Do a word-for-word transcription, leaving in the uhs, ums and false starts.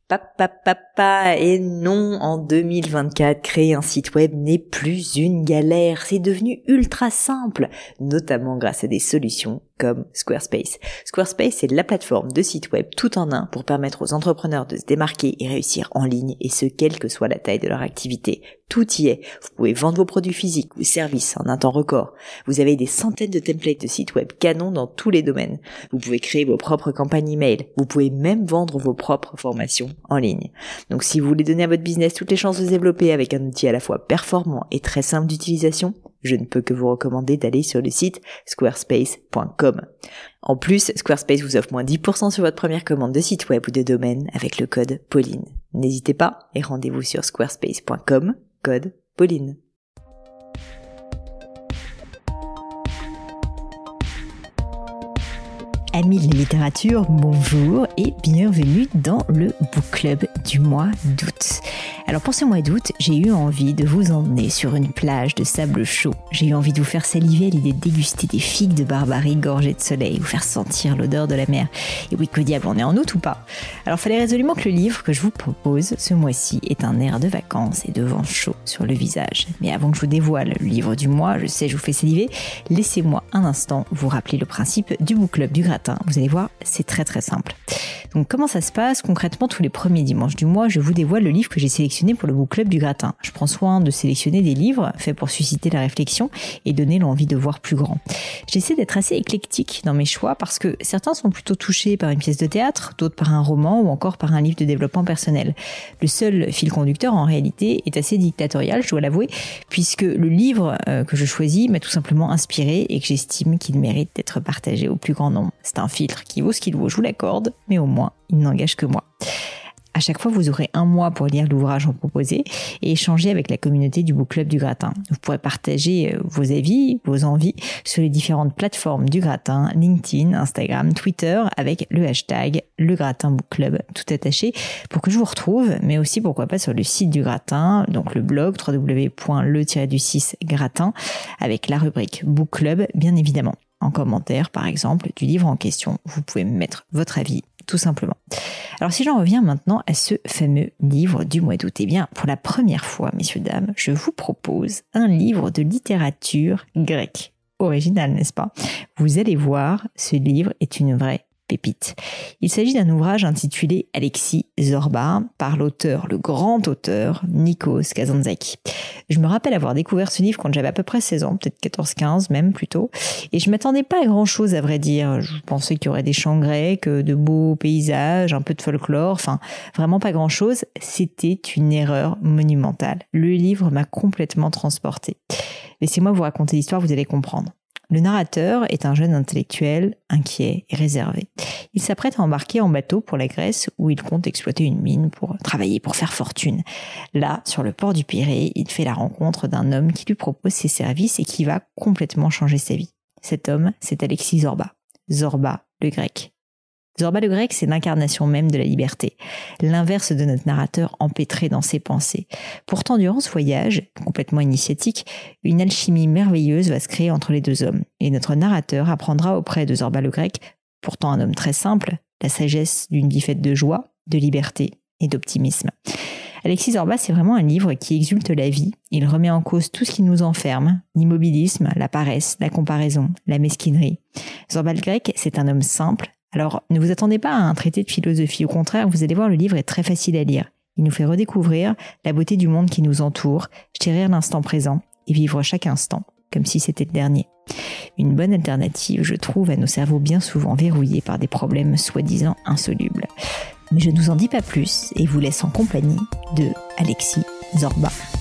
Papa, papa, et non, en deux mille vingt-quatre, créer un site web n'est plus une galère, c'est devenu ultra simple, notamment grâce à des solutions comme Squarespace. Squarespace, c'est la plateforme de site web tout en un pour permettre aux entrepreneurs de se démarquer et réussir en ligne, et ce, quelle que soit la taille de leur activité. Tout y est. Vous pouvez vendre vos produits physiques ou services en un temps record. Vous avez des centaines de templates de sites web canons dans tous les domaines. Vous pouvez créer vos propres campagnes email. Vous pouvez même vendre vos propres formations en ligne. Donc si vous voulez donner à votre business toutes les chances de se développer avec un outil à la fois performant et très simple d'utilisation, je ne peux que vous recommander d'aller sur le site squarespace point com. En plus, Squarespace vous offre moins dix pour cent sur votre première commande de site web ou de domaine avec le code Pauline. N'hésitez pas et rendez-vous sur squarespace point com, code Pauline. Amis de la littérature, bonjour et bienvenue dans le Book Club du mois d'août. Alors pour ce mois d'août, j'ai eu envie de vous emmener sur une plage de sable chaud. J'ai eu envie de vous faire saliver à l'idée de déguster des figues de Barbarie gorgées de soleil, vous faire sentir l'odeur de la mer. Et oui, que diable, on est en août ou pas? Alors fallait résolument que le livre que je vous propose ce mois-ci ait un air de vacances et de vent chaud sur le visage. Mais avant que je vous dévoile le livre du mois, je sais, je vous fais saliver, laissez-moi un instant vous rappeler le principe du Book Club du gratin. Vous allez voir, c'est très très simple. Donc comment ça se passe? Concrètement, tous les premiers dimanches du mois, je vous dévoile le livre que j'ai sélectionné pour le Book Club du gratin. Je prends soin de sélectionner des livres faits pour susciter la réflexion et donner l'envie de voir plus grand. J'essaie d'être assez éclectique dans mes choix parce que certains sont plutôt touchés par une pièce de théâtre, d'autres par un roman ou encore par un livre de développement personnel. Le seul fil conducteur en réalité est assez dictatorial, je dois l'avouer, puisque le livre euh, que je choisis m'a tout simplement inspiré et que j'estime qu'il mérite d'être partagé au plus grand nombre. C'est un filtre qui vaut ce qu'il vaut, je vous l'accorde, mais au moins il n'engage que moi. À chaque fois, vous aurez un mois pour lire l'ouvrage en proposé et échanger avec la communauté du Book Club du Gratin. Vous pourrez partager vos avis, vos envies sur les différentes plateformes du Gratin, LinkedIn, Instagram, Twitter, avec le hashtag Le Gratin Book Club, tout attaché, pour que je vous retrouve, mais aussi pourquoi pas sur le site du Gratin, donc le blog w w w point le tiret du six gratin, avec la rubrique Book Club, bien évidemment. En commentaire, par exemple, du livre en question, vous pouvez mettre votre avis, tout simplement. Alors si j'en reviens maintenant à ce fameux livre du mois d'août, eh bien, pour la première fois, messieurs, dames, je vous propose un livre de littérature grecque. Original, n'est-ce pas? Vous allez voir, ce livre est une vraie pépite. Il s'agit d'un ouvrage intitulé Alexis Zorba par l'auteur, le grand auteur, Nikos Kazantzakis. Je me rappelle avoir découvert ce livre quand j'avais à peu près seize ans, peut-être quatorze quinze même plutôt, et je m'attendais pas à grand chose à vrai dire. Je pensais qu'il y aurait des chants grecs, de beaux paysages, un peu de folklore, enfin vraiment pas grand chose. C'était une erreur monumentale. Le livre m'a complètement transportée. Laissez-moi vous raconter l'histoire, vous allez comprendre. Le narrateur est un jeune intellectuel, inquiet et réservé. Il s'apprête à embarquer en bateau pour la Grèce où il compte exploiter une mine pour travailler, pour faire fortune. Là, sur le port du Pirée, il fait la rencontre d'un homme qui lui propose ses services et qui va complètement changer sa vie. Cet homme, c'est Alexis Zorba. Zorba, le grec. Zorba le grec, c'est l'incarnation même de la liberté, l'inverse de notre narrateur empêtré dans ses pensées. Pourtant, durant ce voyage, complètement initiatique, une alchimie merveilleuse va se créer entre les deux hommes, et notre narrateur apprendra auprès de Zorba le grec, pourtant un homme très simple, la sagesse d'une vie faite de joie, de liberté et d'optimisme. Alexis Zorba, c'est vraiment un livre qui exulte la vie. Il remet en cause tout ce qui nous enferme, l'immobilisme, la paresse, la comparaison, la mesquinerie. Zorba le grec, c'est un homme simple. Alors, ne vous attendez pas à un traité de philosophie. Au contraire, vous allez voir, le livre est très facile à lire. Il nous fait redécouvrir la beauté du monde qui nous entoure, chérir l'instant présent et vivre chaque instant comme si c'était le dernier. Une bonne alternative, je trouve, à nos cerveaux bien souvent verrouillés par des problèmes soi-disant insolubles. Mais je ne vous en dis pas plus et vous laisse en compagnie de Alexis Zorba.